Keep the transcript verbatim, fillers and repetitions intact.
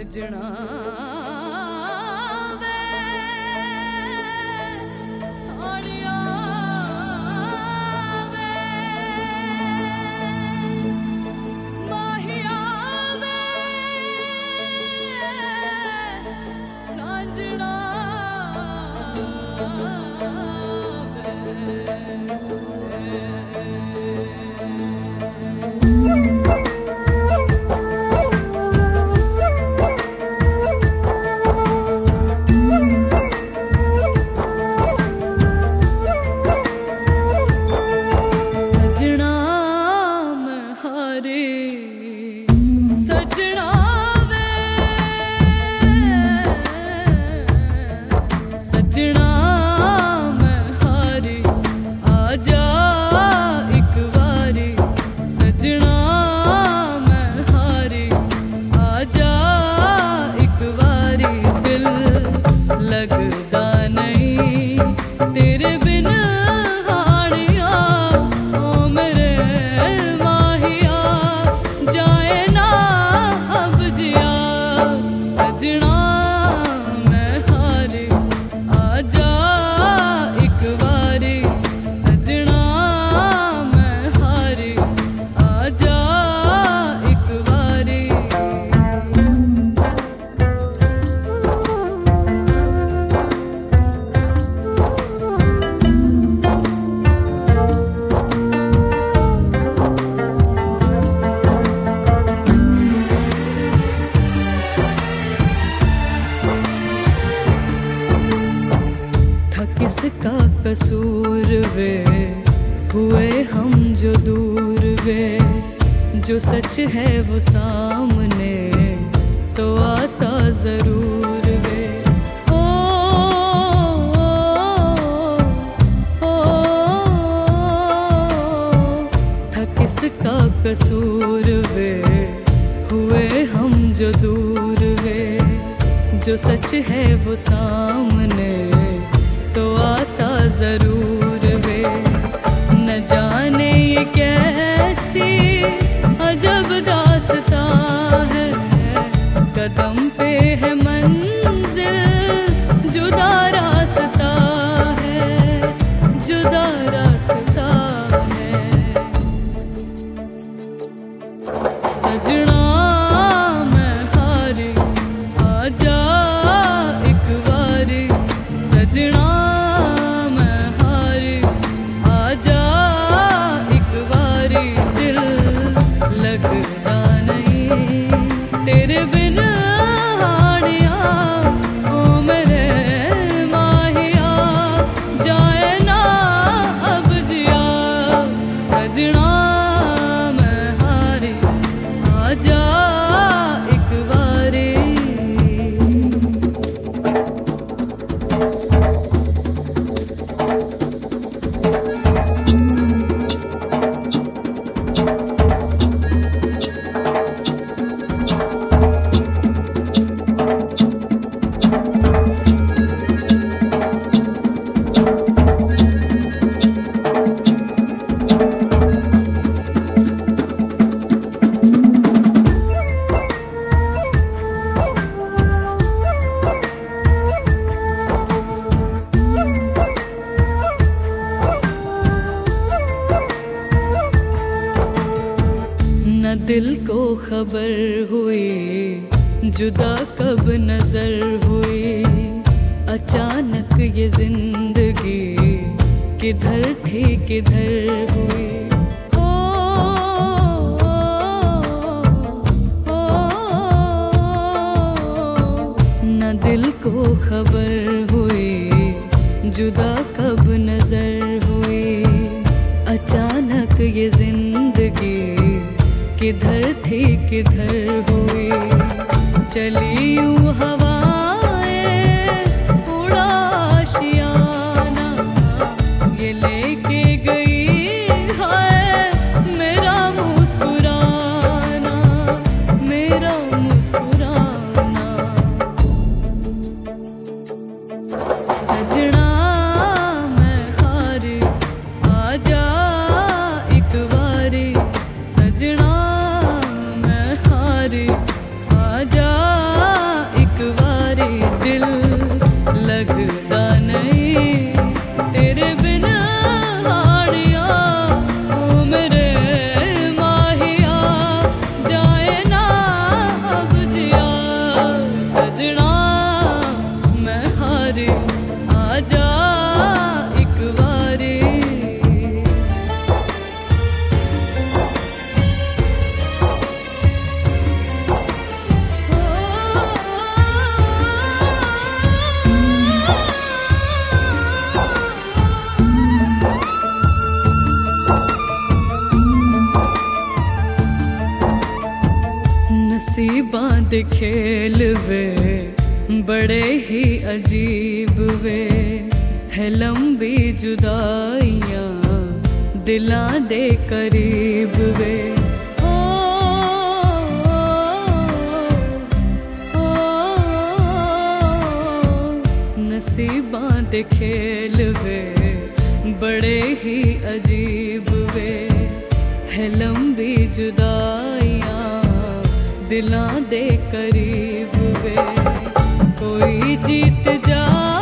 सजना किसका कसूर वे हुए हम जो दूर वे, जो सच है वो सामने तो आता जरूर वे। ओ, ओ, ओ, था किसका कसूर वे हुए हम जो दूर वे, जो सच है वो सामने तो आता जरूर वे। न जाने ये कैसी अजब दास्तां है, कदम पे है मंजिल जुदा रास्ता है, जुदा रास्ता है। सजना मैं हारी आजा एक बारी, सजना लगता नहीं तेरे बिन हाड़िया, ओ मेरे माहिया जाए ना अब जिया। सजना मैं हारी आजा एक बारी। न दिल को खबर हुई जुदा कब नजर हुई, अचानक ये जिंदगी किधर थी किधर हुई। ओ, ओ, ओ, न दिल को खबर हुई जुदा कब नजर हुई, अचानक ये जिंदगी किधर थी किधर हुई। चली यूं हवाएं उड़ा आशियाना, ये लेके गई है मेरा मुस्कुराना, मेरा मुस्कुराना। सजना मैं हारी आजा एक बारी, सजना आजा नसीबां दे खेल वे बड़े ही अजीब वे, है लंबी जुदाइयां दिलां दे करीब वे। ओ, ओ, ओ, नसीबां दे खेल वे बड़े ही अजीब वे, है लंबी जुदाइयां दिलां दे करीब वे। कोई जीत जा